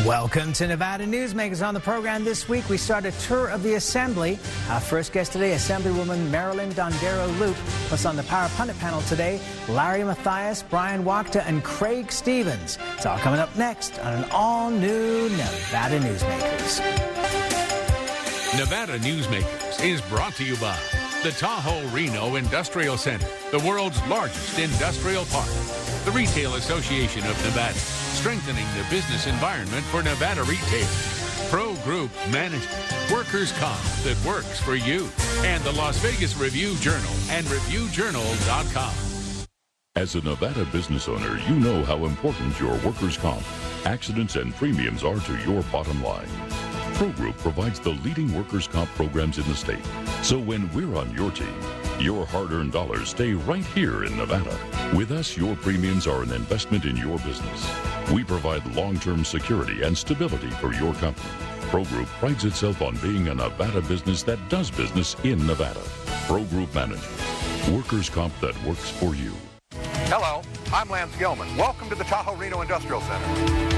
Welcome to Nevada Newsmakers. On the program this week, we start a tour of the Assembly. Our first guest today, Assemblywoman Marilyn Dondero-Loop. Plus on the Power Pundit panel today, Larry Mathias, Brian Wachter, and Craig Stevens. It's all coming up next on an all-new Nevada Newsmakers. Nevada Newsmakers is brought to you by the Tahoe Reno Industrial Center, the world's largest industrial park. The Retail Association of Nevada, strengthening the business environment for Nevada retailers. Pro Group Management, workers' comp that works for you. And the Las Vegas Review-Journal and ReviewJournal.com. As a Nevada business owner, you know how important your workers' comp, accidents, and premiums are to your bottom line. Pro Group provides the leading workers' comp programs in the state. So when we're on your team, your hard-earned dollars stay right here in Nevada. With us, your premiums are an investment in your business. We provide long-term security and stability for your company. Pro Group prides itself on being a Nevada business that does business in Nevada. Pro Group Management, workers' comp that works for you. Hello, I'm Lance Gilman. Welcome to the Tahoe Reno Industrial Center.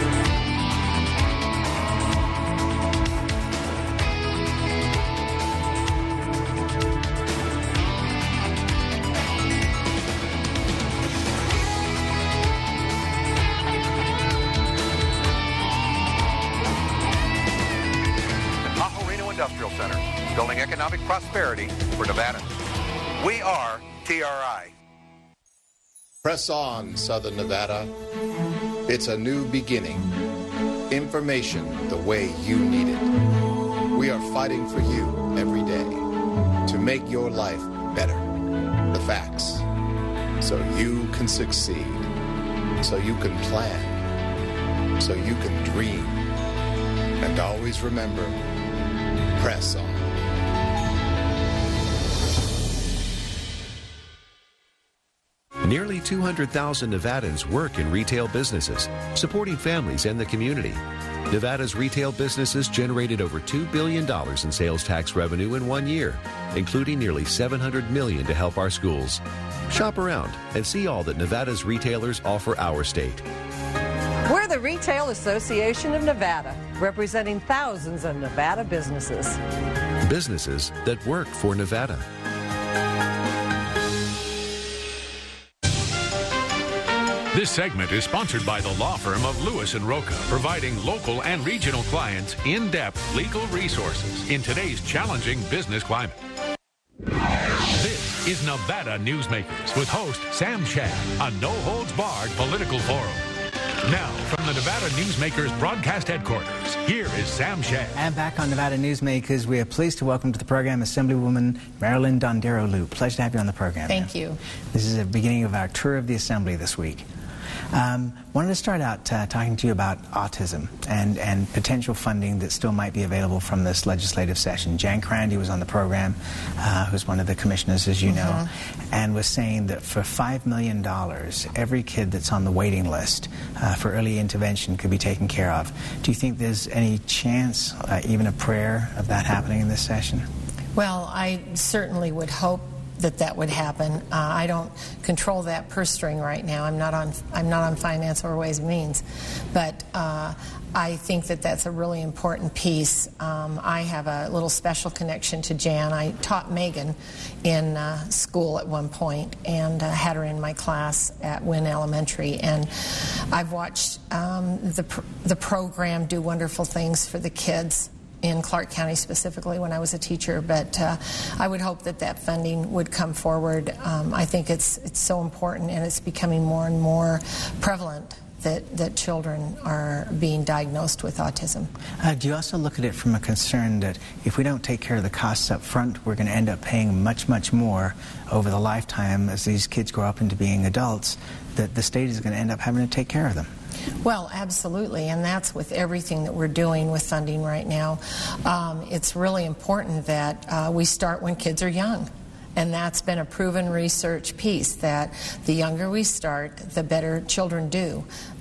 Industrial Center, building economic prosperity for Nevada. We are TRI. Press on, Southern Nevada. It's a new beginning. Information the way you need it. We are fighting for you every day to make your life better. The facts. So you can succeed. So you can plan. So you can dream. And always remember, press on. Nearly 200,000 Nevadans work in retail businesses, supporting families and the community. Nevada's retail businesses generated over $2 billion in sales tax revenue in 1 year, including nearly $700 million to help our schools. Shop around and see all that Nevada's retailers offer our state. We're the Retail Association of Nevada, representing thousands of Nevada businesses. Businesses that work for Nevada. This segment is sponsored by the law firm of Lewis & Roca, providing local and regional clients in-depth legal resources in today's challenging business climate. This is Nevada Newsmakers with host Sam Shad, a no-holds-barred political forum. Now, from the Nevada Newsmakers broadcast headquarters, here is Sam Shad. And back on Nevada Newsmakers, we are pleased to welcome to the program Assemblywoman Marilyn Dondero-Loop. Pleasure to have you on the program. Thank you. This is the beginning of our tour of the Assembly this week. Wanted to start out talking to you about autism and potential funding that still might be available from this legislative session. Jan Crandy was on the program, who's one of the commissioners, as you know, and was saying that for $5 million, every kid that's on the waiting list for early intervention could be taken care of. Do you think there's any chance, even a prayer, of that happening in this session? Well, I certainly would hope that would happen. I don't control that purse string right now. I'm not on finance or Ways and Means, but I think that's a really important piece. I have a little special connection to Jan. I taught Megan in school at one point and had her in my class at Wynn Elementary, and I've watched the program do wonderful things for the kids in Clark County specifically when I was a teacher, but I would hope that funding would come forward. I think it's so important, and it's becoming more and more prevalent that children are being diagnosed with autism. Do you also look at it from a concern that if we don't take care of the costs up front, we're going to end up paying much, much more over the lifetime as these kids grow up into being adults, that the state is going to end up having to take care of them? Well, absolutely, and that's with everything that we're doing with funding right now. It's really important that we start when kids are young. And that's been a proven research piece, that the younger we start, the better children do.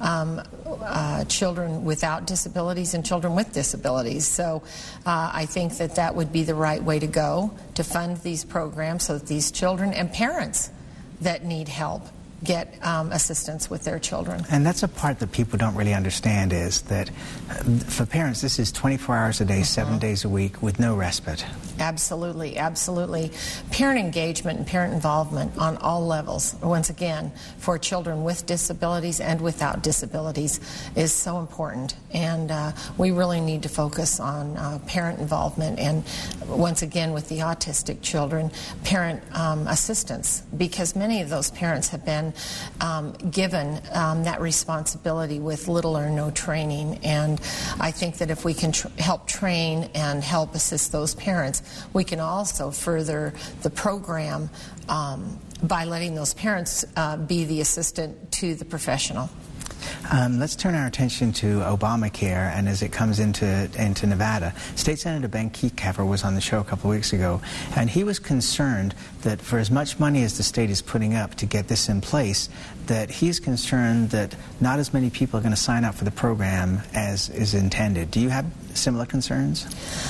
Children without disabilities and children with disabilities. So I think that would be the right way to go, to fund these programs so that these children and parents that need help get assistance with their children. And that's a part that people don't really understand, is that for parents, this is 24 hours a day, 7 days a week with no respite. Absolutely, absolutely. Parent engagement and parent involvement on all levels, once again, for children with disabilities and without disabilities is so important. And we really need to focus on parent involvement and, once again, with the autistic children, parent assistance, because many of those parents have been given that responsibility with little or no training. And I think that if we can help train and help assist those parents, we can also further the program by letting those parents be the assistant to the professional. Let's turn our attention to Obamacare, and as it comes into Nevada. State Senator Ben Kieckhaver was on the show a couple of weeks ago, and he was concerned that for as much money as the state is putting up to get this in place, that he's concerned that not as many people are going to sign up for the program as is intended. Do you have similar concerns?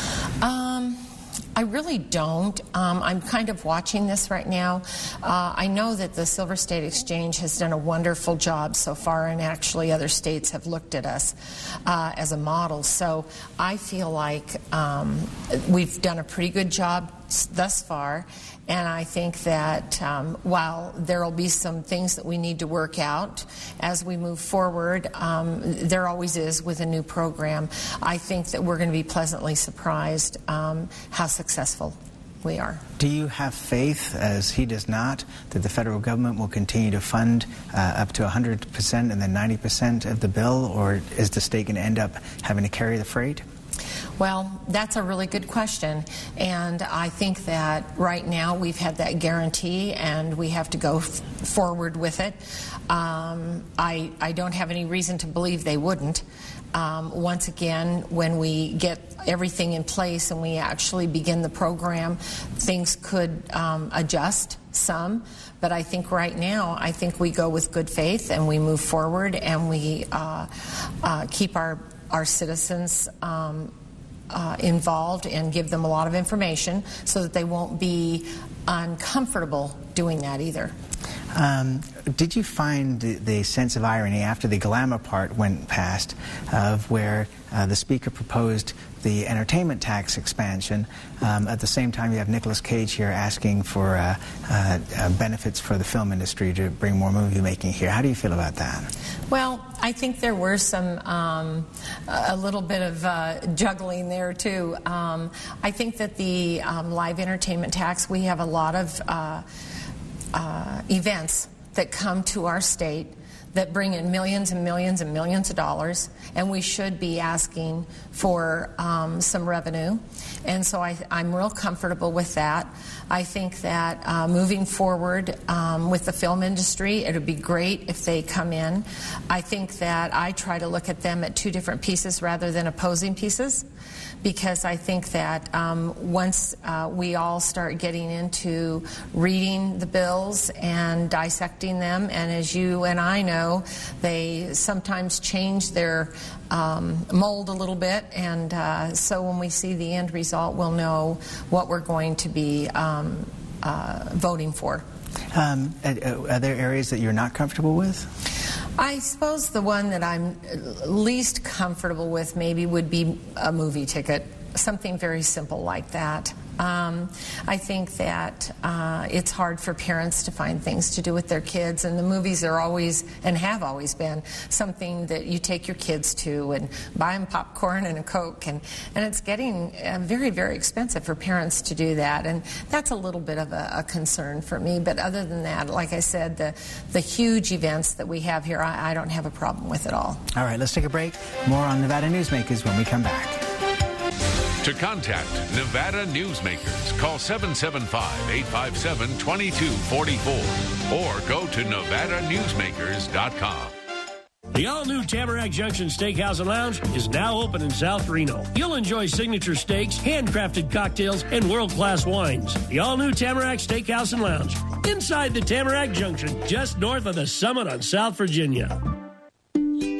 I really don't. I'm kind of watching this right now. I know that the Silver State Exchange has done a wonderful job so far, and actually other states have looked at us as a model. So I feel like we've done a pretty good job thus far, and I think that while there will be some things that we need to work out as we move forward, there always is with a new program, I think that we're going to be pleasantly surprised how successful we are. Do you have faith, as he does not, that the federal government will continue to fund up to 100% and then 90% of the bill, or is the state going to end up having to carry the freight? Well, that's a really good question, and I think that right now we've had that guarantee and we have to go forward with it. I don't have any reason to believe they wouldn't. Once again, when we get everything in place and we actually begin the program, things could adjust some, but I think right now, I think we go with good faith and we move forward and we keep our citizens involved and give them a lot of information so that they won't be uncomfortable doing that either. Did you find the sense of irony after the glamour part went past of where the Speaker proposed the entertainment tax expansion? At the same time, you have Nicolas Cage here asking for benefits for the film industry to bring more movie making here. How do you feel about that? Well, I think there were some, a little bit of juggling there too. I think that the live entertainment tax, we have a lot of events that come to our state that bring in millions and millions and millions of dollars, and we should be asking for some revenue. And so I'm real comfortable with that. I think that moving forward with the film industry, it would be great if they come in. I think that I try to look at them at two different pieces rather than opposing pieces, because I think that once we all start getting into reading the bills and dissecting them, and as you and I know, they sometimes change their mold a little bit, and so when we see the end result, we'll know what we're going to be voting for. Are there areas that you're not comfortable with? I suppose the one that I'm least comfortable with maybe would be a movie ticket, something very simple like that. I think that it's hard for parents to find things to do with their kids, and the movies are always, and have always been, something that you take your kids to and buy them popcorn and a Coke, and it's getting very, very expensive for parents to do that, and that's a little bit of a concern for me. But other than that, like I said, the huge events that we have here, I don't have a problem with at all. All right, let's take a break. More on Nevada Newsmakers when we come back. To contact Nevada Newsmakers, call 775-857-2244 or go to NevadaNewsmakers.com. The all-new Tamarack Junction Steakhouse and Lounge is now open in South Reno. You'll enjoy signature steaks, handcrafted cocktails, and world-class wines. The all-new Tamarack Steakhouse and Lounge, inside the Tamarack Junction, just north of the Summit on South Virginia.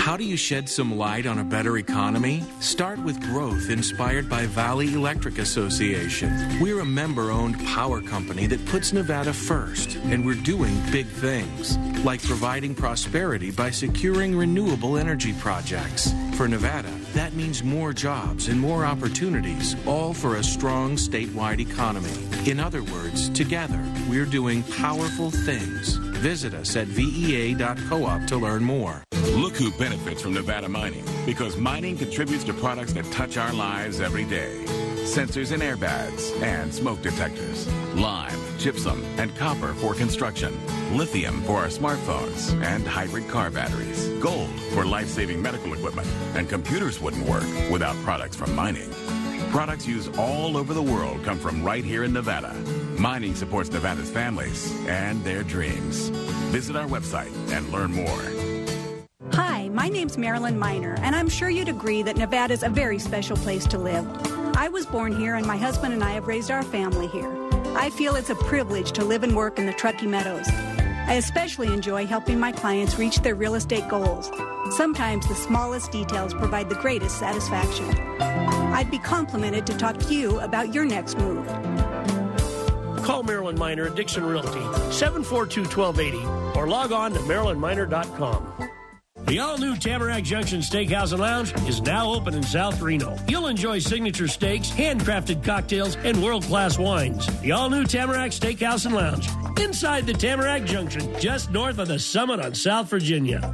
How do you shed some light on a better economy? Start with growth inspired by Valley Electric Association. We're a member-owned power company that puts Nevada first, and we're doing big things, like providing prosperity by securing renewable energy projects. For Nevada, that means more jobs and more opportunities, all for a strong statewide economy. In other words, together, we're doing powerful things. Visit us at vea.coop to learn more. Look who benefits from Nevada mining, because mining contributes to products that touch our lives every day. Sensors and airbags and smoke detectors. Lime, gypsum, and copper for construction. Lithium for our smartphones and hybrid car batteries. Gold for life-saving medical equipment. And computers wouldn't work without products from mining. Products used all over the world come from right here in Nevada. Mining supports Nevada's families and their dreams. Visit our website and learn more. Hi, my name's Marilyn Miner, and I'm sure you'd agree that Nevada's a very special place to live. I was born here, and my husband and I have raised our family here. I feel it's a privilege to live and work in the Truckee Meadows. I especially enjoy helping my clients reach their real estate goals. Sometimes the smallest details provide the greatest satisfaction. I'd be complimented to talk to you about your next move. Call Marilyn Miner at Dixon Realty, 742-1280, or log on to marilynminer.com. The all-new Tamarack Junction Steakhouse and Lounge is now open in South Reno. You'll enjoy signature steaks, handcrafted cocktails, and world-class wines. The all-new Tamarack Steakhouse and Lounge, inside the Tamarack Junction, just north of the Summit on South Virginia.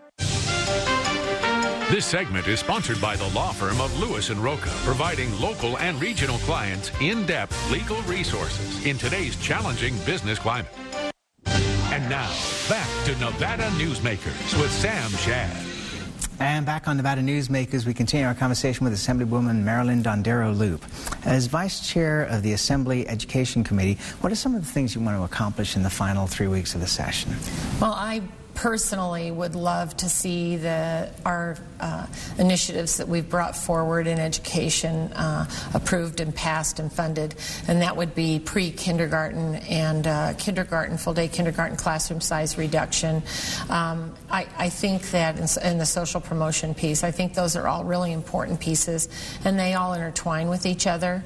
This segment is sponsored by the law firm of Lewis & Roca, providing local and regional clients in-depth legal resources in today's challenging business climate. And now, back to Nevada Newsmakers with Sam Shad. And back on Nevada Newsmakers, we continue our conversation with Assemblywoman Marilyn Dondero-Loop. As Vice Chair of the Assembly Education Committee, what are some of the things you want to accomplish in the final 3 weeks of the session? Well, I personally would love to see our initiatives that we've brought forward in education approved and passed and funded, and that would be pre-kindergarten and full-day kindergarten classroom size reduction. I think that in the social promotion piece, I think those are all really important pieces, and they all intertwine with each other.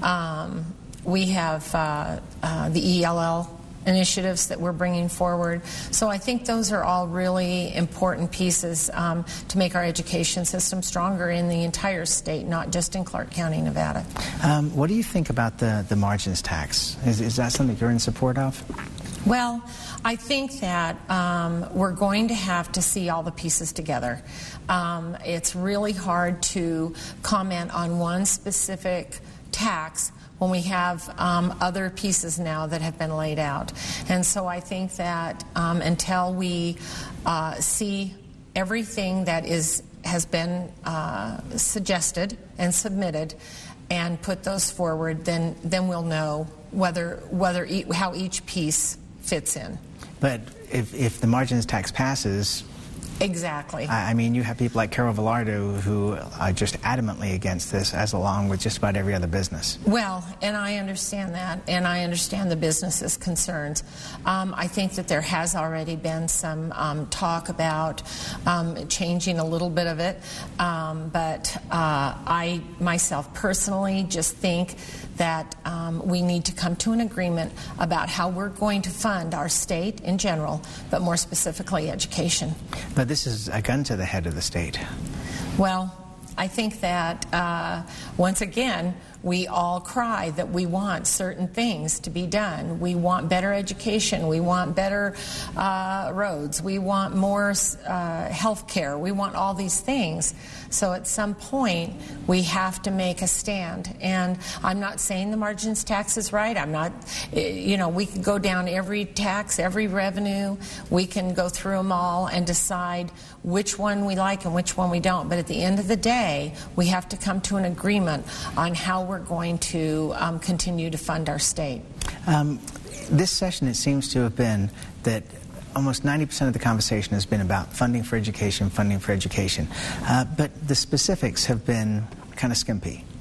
We have the ELL initiatives that we're bringing forward. So I think those are all really important pieces to make our education system stronger in the entire state, not just in Clark County, Nevada. What do you think about the margins tax? Is that something you're in support of? Well, I think that we're going to have to see all the pieces together. It's really hard to comment on one specific tax when we have other pieces now that have been laid out. And so I think that until we see everything that has been suggested and submitted and put those forward, then we'll know how each piece fits in. But if the margins tax passes... Exactly. I mean, you have people like Carol Villardo who are just adamantly against this, as along with just about every other business. Well, and I understand that, and I understand the business's concerns. I think that there has already been some talk about changing a little bit of it, but I myself personally just think that we need to come to an agreement about how we're going to fund our state in general, but more specifically education. But this is a gun to the head of the state. Well, I think that, once again, we all cry that we want certain things to be done. We want better education. We want better roads. We want more health care. We want all these things. So at some point, we have to make a stand. And I'm not saying the margins tax is right. I'm not, we can go down every tax, every revenue. We can go through them all and decide which one we like and which one we don't. But at the end of the day, we have to come to an agreement on how we're going to continue to fund our state. This session, it seems to have been that almost 90% of the conversation has been about funding for education, but the specifics have been kind of skimpy.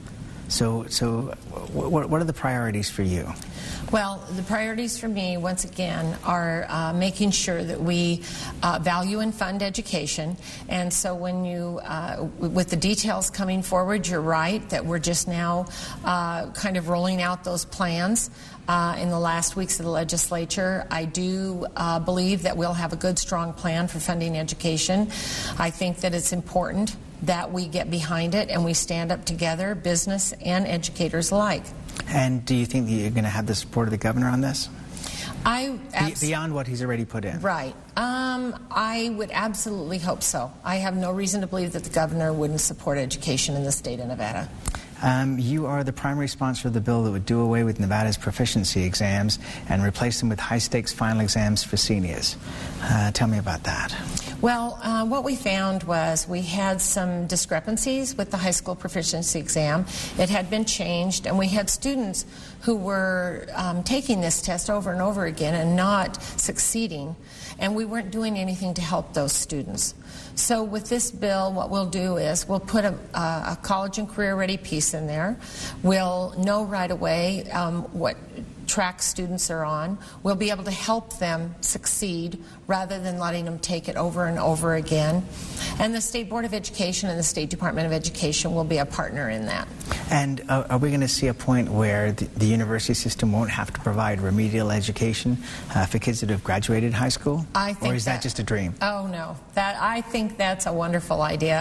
So what are the priorities for you? Well, the priorities for me, once again, are making sure that we value and fund education. And so when you, with the details coming forward, you're right that we're just now kind of rolling out those plans in the last weeks of the legislature. I do believe that we'll have a good, strong plan for funding education. I think that it's important that we get behind it and we stand up together, business and educators alike. And do you think that you're going to have the support of the governor on this? Beyond what he's already put in? Right. I would absolutely hope so. I have no reason to believe that the governor wouldn't support education in the state of Nevada. You are the primary sponsor of the bill that would do away with Nevada's proficiency exams and replace them with high-stakes final exams for seniors. Tell me about that. Well, what we found was we had some discrepancies with the high school proficiency exam. It had been changed, and we had students who were taking this test over and over again and not succeeding, and we weren't doing anything to help those students. So with this bill, what we'll do is we'll put a college and career-ready piece in there. We'll know right away what track students are on. We'll be able to help them succeed rather than letting them take it over and over again. And the State Board of Education and the State Department of Education will be a partner in that. And are we going to see a point where the university system won't have to provide remedial education for kids that have graduated high school? I think or is that just a dream? Oh, no. I think that's a wonderful idea.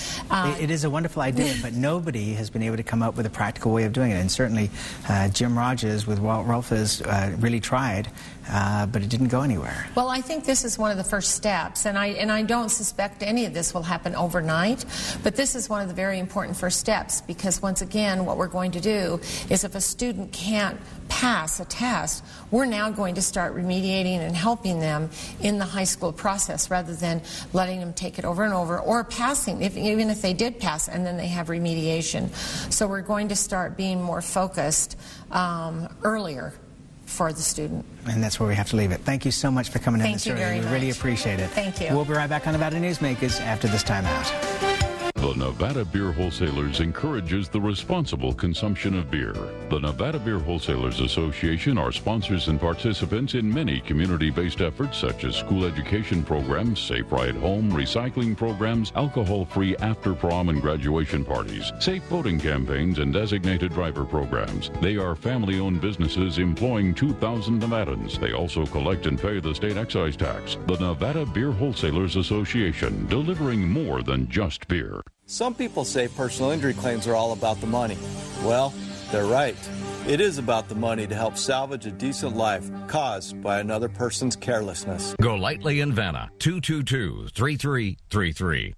It is a wonderful idea, but nobody has been able to come up with a practical way of doing it. And certainly Jim Rogers with Walt Rolfes really tried, but it didn't go anywhere. Well, I think this is one of the first steps, and I don't suspect any of this will happen overnight, but this is one of the very important first steps, because once again, what we're going to do is if a student can't pass a test, we're now going to start remediating and helping them in the high school process rather than letting them take it over and over or passing, even if they did pass and then they have remediation. So we're going to start being more focused earlier for the student. And that's where we have to leave it. Thank you so much for coming in this early. Thank you very much. We really appreciate it. Thank you. We'll be right back on Nevada Newsmakers after this time out. The Nevada Beer Wholesalers encourages the responsible consumption of beer. The Nevada Beer Wholesalers Association are sponsors and participants in many community-based efforts such as school education programs, safe ride home, recycling programs, alcohol-free after-prom and graduation parties, safe voting campaigns, and designated driver programs. They are family-owned businesses employing 2,000 Nevadans. They also collect and pay the state excise tax. The Nevada Beer Wholesalers Association, delivering more than just beer. Some people say personal injury claims are all about the money. Well, they're right. It is about the money to help salvage a decent life caused by another person's carelessness. Go lightly in Vanna, 222-3333.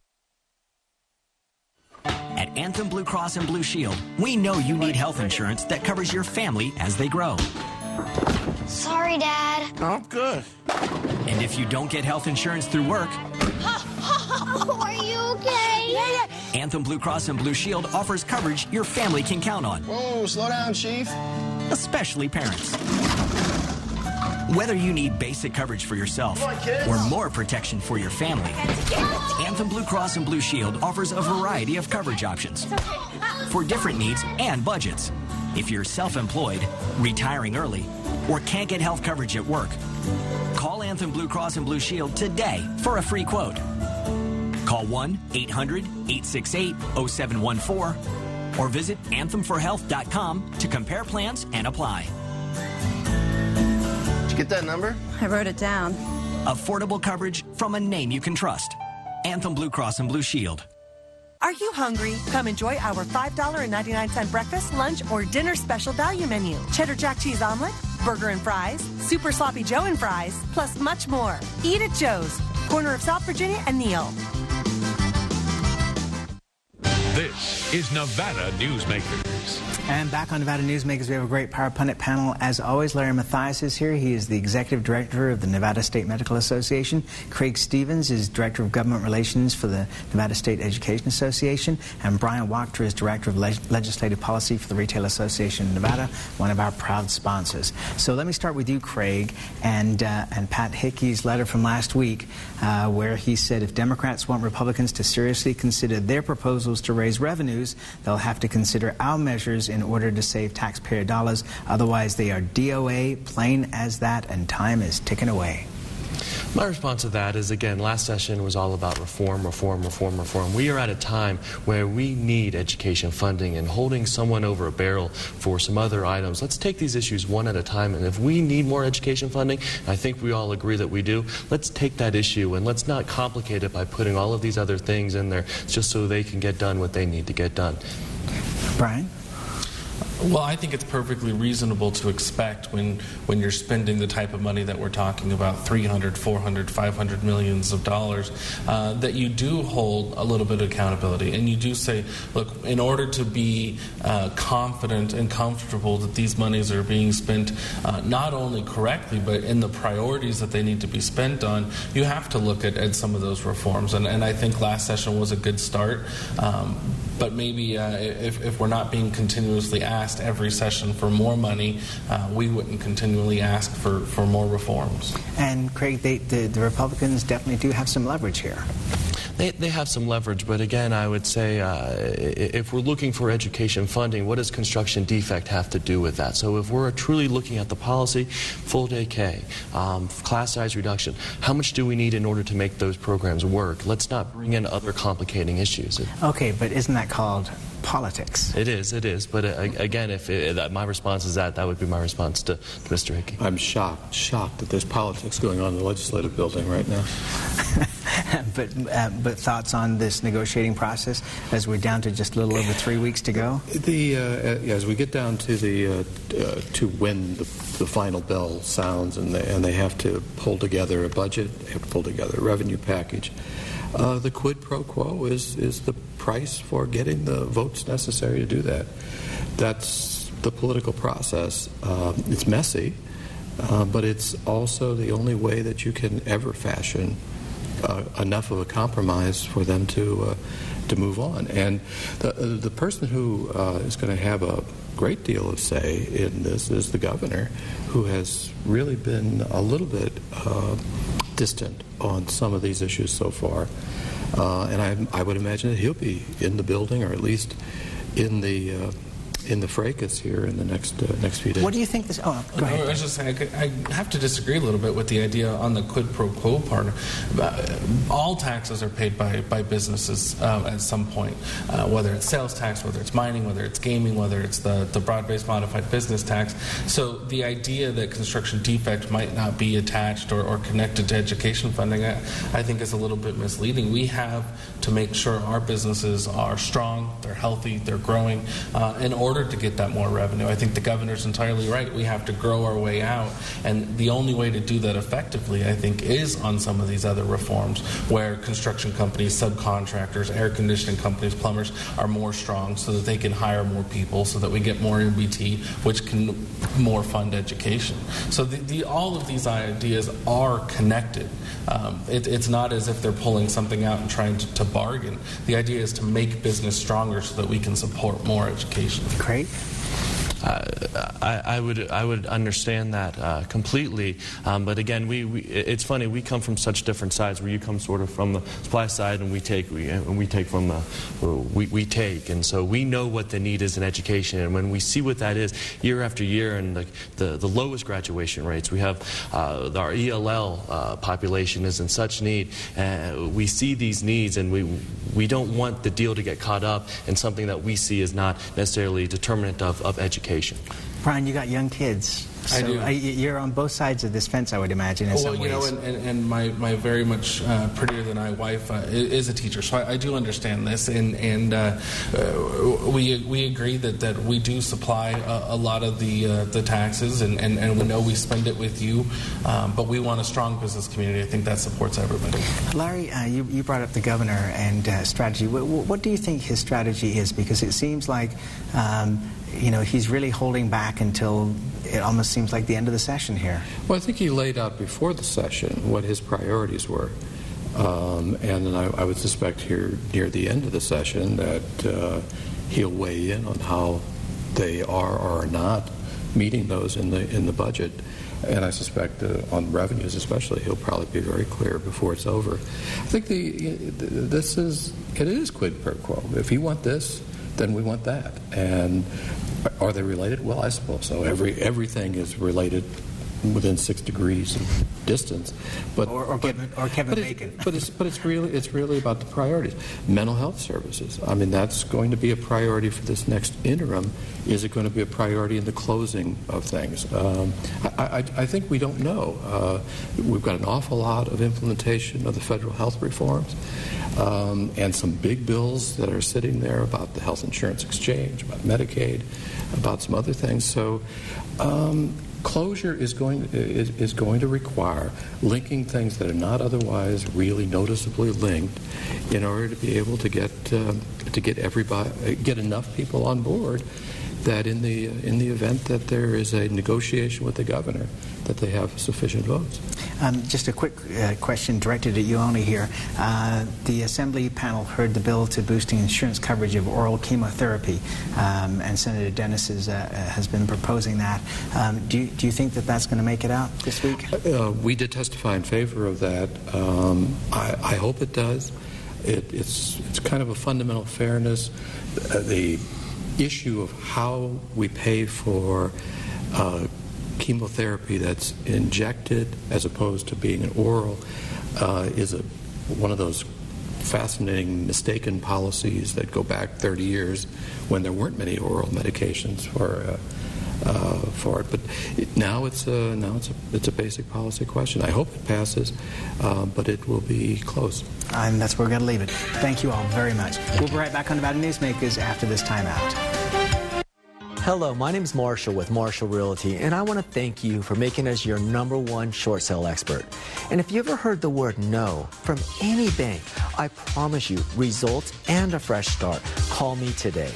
At Anthem Blue Cross and Blue Shield, we know you need health insurance that covers your family as they grow. Sorry, Dad. Oh, good. And if you don't get health insurance through work... Are you okay? Yeah. Anthem Blue Cross and Blue Shield offers coverage your family can count on. Whoa, slow down, Chief. Especially parents. Whether you need basic coverage for yourself or more protection for your family, Anthem Blue Cross and Blue Shield offers a variety of coverage options for different needs and budgets. If you're self-employed, retiring early, or can't get health coverage at work, call Anthem Blue Cross and Blue Shield today for a free quote. Call 1-800-868-0714 or visit anthemforhealth.com to compare plans and apply. Did you get that number? I wrote it down. Affordable coverage from a name you can trust. Anthem Blue Cross and Blue Shield. Are you hungry? Come enjoy our $5.99 breakfast, lunch, or dinner special value menu. Cheddar Jack cheese omelet, burger and fries, Super Sloppy Joe and fries, plus much more. Eat at Joe's, corner of South Virginia and Neal. This is Nevada Newsmakers. And back on Nevada Newsmakers, we have a great Power Pundit panel. As always, Larry Mathias is here. He is the Executive Director of the Nevada State Medical Association. Craig Stevens is Director of Government Relations for the Nevada State Education Association. And Brian Wachter is Director of Legislative Policy for the Retail Association of Nevada, one of our proud sponsors. So let me start with you, Craig, and Pat Hickey's letter from last week, where he said if Democrats want Republicans to seriously consider their proposals to raise revenues, they'll have to consider our measures in order to save taxpayer dollars. Otherwise, they are DOA, plain as that, and time is ticking away. My response to that is, again, last session was all about reform, reform, reform, reform. We are at a time where we need education funding, and holding someone over a barrel for some other items. Let's take these issues one at a time, and if we need more education funding, I think we all agree that we do, let's take that issue and let's not complicate it by putting all of these other things in there just so they can get done what they need to get done. Brian? Well, I think it's perfectly reasonable to expect when you're spending the type of money that we're talking about, 300, 400, 500 millions of dollars, that you do hold a little bit of accountability. And you do say, look, in order to be confident and comfortable that these monies are being spent not only correctly, but in the priorities that they need to be spent on, you have to look at some of those reforms. And I think last session was a good start. But maybe if we're not being continuously asked every session for more money, we wouldn't continually ask for more reforms. And Craig, the Republicans definitely do have some leverage here. They have some leverage, but again, I would say if we're looking for education funding, what does construction defect have to do with that? So if we're truly looking at the policy, full day K, class size reduction, how much do we need in order to make those programs work? Let's not bring in other complicating issues. Okay, but isn't that called politics? It is. But again, if my response is that would be my response to Mr. Hickey. I'm shocked that there's politics going on in the legislative building right now. But thoughts on this negotiating process as we're down to just a little over 3 weeks to go? As we get down to to when the final bell sounds and they have to pull together a budget, they have to pull together a revenue package. The quid pro quo is the price for getting the votes necessary to do that. That's the political process. It's messy, but it's also the only way that you can ever fashion enough of a compromise for them to move on. And the person who is going to have a great deal of say in this is the governor, who has really been a little bit distant on some of these issues so far. And I would imagine that he'll be in the building, or at least in the fracas here in the next few days. What do you think this... Oh, go ahead. I was just saying, I have to disagree a little bit with the idea on the quid pro quo part. All taxes are paid by businesses at some point, whether it's sales tax, whether it's mining, whether it's gaming, whether it's the broad-based modified business tax. So the idea that construction defect might not be attached or connected to education funding, I think is a little bit misleading. We have to make sure our businesses are strong, they're healthy, they're growing, in order to get that more revenue. I think the governor's entirely right. We have to grow our way out, and the only way to do that effectively, I think, is on some of these other reforms where construction companies, subcontractors, air conditioning companies, plumbers are more strong so that they can hire more people, so that we get more MBT, which can more fund education. So all of these ideas are connected. It's not as if they're pulling something out and trying to bargain. The idea is to make business stronger so that we can support more education. Great. I would understand that completely, but again, it's funny. We come from such different sides. Where you come sort of from the supply side, and we take from the take, and so we know what the need is in education. And when we see what that is year after year, and the lowest graduation rates, we have our ELL population is in such need. We see these needs, and we don't want the deal to get caught up in something that we see is not necessarily determinant of education. Brian, you got young kids. So I do. You're on both sides of this fence, I would imagine, in some ways. And my very much prettier than I wife is a teacher, so I do understand this, and we agree that we do supply a lot of the taxes, and we know we spend it with you, but we want a strong business community. I think that supports everybody. Larry, you brought up the governor and strategy. What do you think his strategy is? Because it seems like he's really holding back until it almost seems like the end of the session here. Well, I think he laid out before the session what his priorities were. And then I would suspect here near the end of the session that he'll weigh in on how they are or are not meeting those in the budget. And I suspect on revenues especially, he'll probably be very clear before it's over. I think it is quid pro quo. If you want this, then we want that. And are they related? Well, I suppose so. Everything is related within 6 degrees of distance, or Kevin Bacon. But it's really about the priorities. Mental health services. I mean, that's going to be a priority for this next interim. Is it going to be a priority in the closing of things? I think we don't know. We've got an awful lot of implementation of the federal health reforms, and some big bills that are sitting there about the health insurance exchange, about Medicaid, about some other things. So. Closure is going to require linking things that are not otherwise really noticeably linked, in order to be able to get enough people on board that in the event that there is a negotiation with the governor, that they have sufficient votes. Just a quick question directed at you only here. The Assembly panel heard the bill to boosting insurance coverage of oral chemotherapy, and Senator Dennis has been proposing that. Do you think that that's going to make it out this week? We did testify in favor of that. I hope it does. It's kind of a fundamental fairness. The issue of how we pay for chemotherapy that's injected as opposed to being an oral is one of those fascinating mistaken policies that go back 30 years when there weren't many oral medications for it. But now it's a basic policy question. I hope it passes, but it will be close. And that's where we're going to leave it. Thank you all very much. We'll be right back on Nevada Newsmakers after this timeout. Hello, my name is Marshall with Marshall Realty, and I want to thank you for making us your #1 short sale expert. And if you ever heard the word no from any bank, I promise you results and a fresh start. Call me today.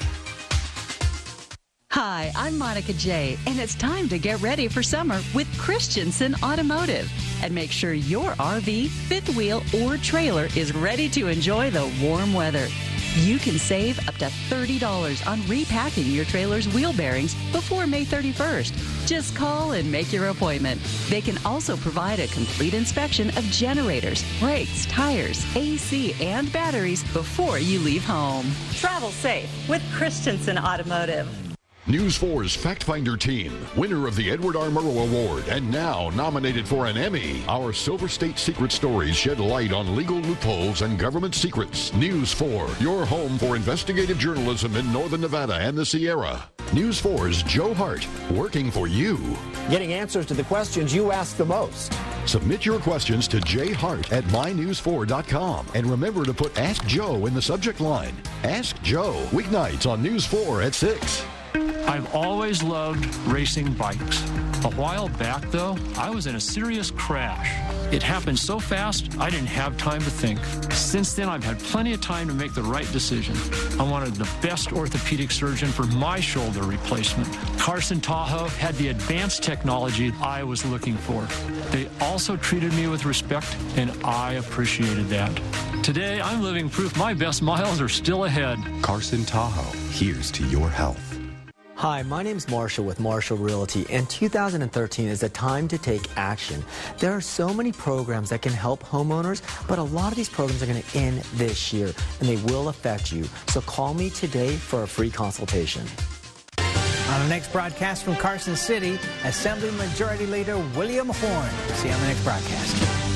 Hi, I'm Monica J, and it's time to get ready for summer with Christensen Automotive. And make sure your RV, fifth wheel, or trailer is ready to enjoy the warm weather. You can save up to $30 on repacking your trailer's wheel bearings before May 31st. Just call and make your appointment. They can also provide a complete inspection of generators, brakes, tires, AC, and batteries before you leave home. Travel safe with Christensen Automotive. News 4's Fact Finder team, winner of the Edward R. Murrow Award and now nominated for an Emmy. Our Silver State Secret stories shed light on legal loopholes and government secrets. News 4, your home for investigative journalism in Northern Nevada and the Sierra. News 4's Joe Hart, working for you. Getting answers to the questions you ask the most. Submit your questions to jhart@mynews4.com. And remember to put Ask Joe in the subject line. Ask Joe, weeknights on News 4 at 6. I've always loved racing bikes. A while back, though, I was in a serious crash. It happened so fast, I didn't have time to think. Since then, I've had plenty of time to make the right decision. I wanted the best orthopedic surgeon for my shoulder replacement. Carson Tahoe had the advanced technology I was looking for. They also treated me with respect, and I appreciated that. Today, I'm living proof my best miles are still ahead. Carson Tahoe, here's to your health. Hi, my name is Marshall with Marshall Realty, and 2013 is a time to take action. There are so many programs that can help homeowners, but a lot of these programs are going to end this year, and they will affect you. So call me today for a free consultation. On the next broadcast from Carson City, Assembly Majority Leader William Horn. See you on the next broadcast.